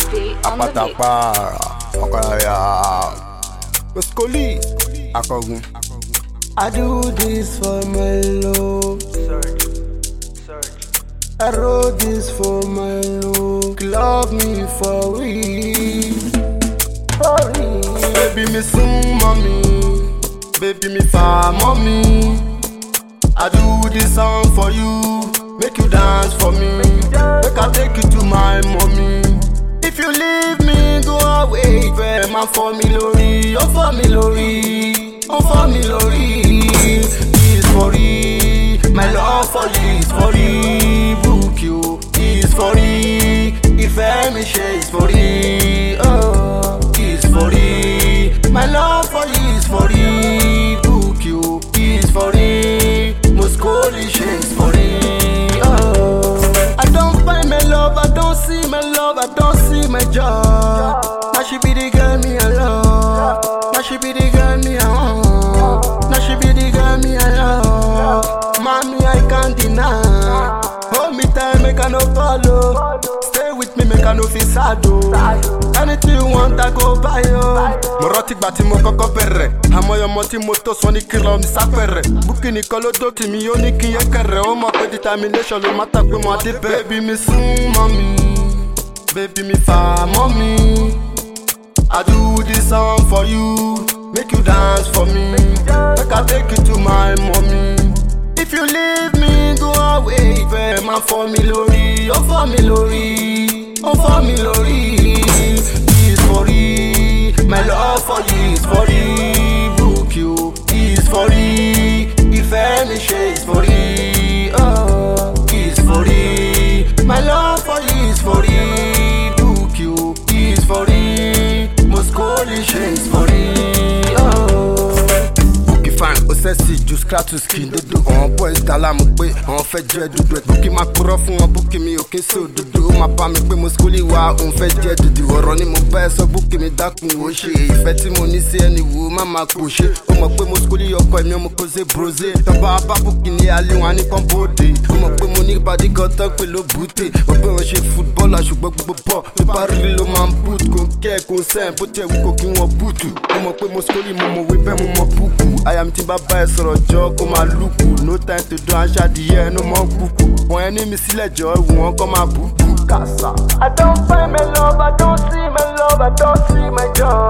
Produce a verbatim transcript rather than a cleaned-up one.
Stay on the beat. Apatapara, Okaraya, Muscoli, Akogun. I do this for my love. Search, search. I wrote this for my love. Love me for real, for real. Baby me soon, mommy. Baby me far, mommy. I do this song for you. Make you dance for me. Make I take you to my mommy. If you leave me, go away. Man for me, Lori. Oh for me, Lori. Oh for me, Lori. It's for real. My love for you is for real. Book you is for real. If I me share is for real. Oh, it's for real. My love for you is for real. Book you is for real. Muscoli share is for real. Oh, I don't find my love. I don't see my love. I don't see my job. Now she be the girl me alone. Now she be the girl me alone. Now she be the girl me alone. Mommy, I can't deny. Hold me tight, make I no follow. Stay with me, make I no feel sad. Anything you want, I go buy you. Moroti gbati mo koko bẹ̀rẹ̀. Àmọ́ ọmọ tí mo tó sọ ní kìlọ̀ mi sápẹ̀rẹ̀. Búkì ní kọ́ ló dó tì mí, ó ní kí n yẹ kẹrẹ̀. Ó mọ̀ pé determination ló má tà pé mo adé bẹ́ẹ̀. Baby mi sún mọ́ mi. Baby me far, mommy. I do this song for you. Make you dance for me. Make I take you to my mommy. If you leave me, go away. Man for me, Lori. Oh for me, Lori. Oh for me, Lori. It's for real. My love for you is for real. Book you is for real. If any shade is for real. Oh, it's for real. My love for you is for real. Book you is for real. Muscoli shades for real. Oh. Bookie fine, Osesi, just scratch to skin. Dodo, on boys, Dalamu, on fed dread, do it. Bookie my puro fun, Bookie me, okay, so do my pam, me, Muscoli, wow, on fed dread, do or running my best, so Bookie me, dark, Moshi, Fetty money, say any woman, my push it. Oh, my Muscoli, or call me, Mokose, Brose, the Baba Bookie, Ali, one compode. Oh, my money, body got up below booty. Oh, she football, I should go ball. The barrel, man, put, go, care, consent, put your cooking or bootu. Oh, my Muscoli, Momo, we pay more puku. I am Timba Bass or a joke on my look. No time to do and shot the air, no more buku. When enemy see a joy, won't come a buku. Casa. I don't find my love. I don't see my love. I don't see my joy.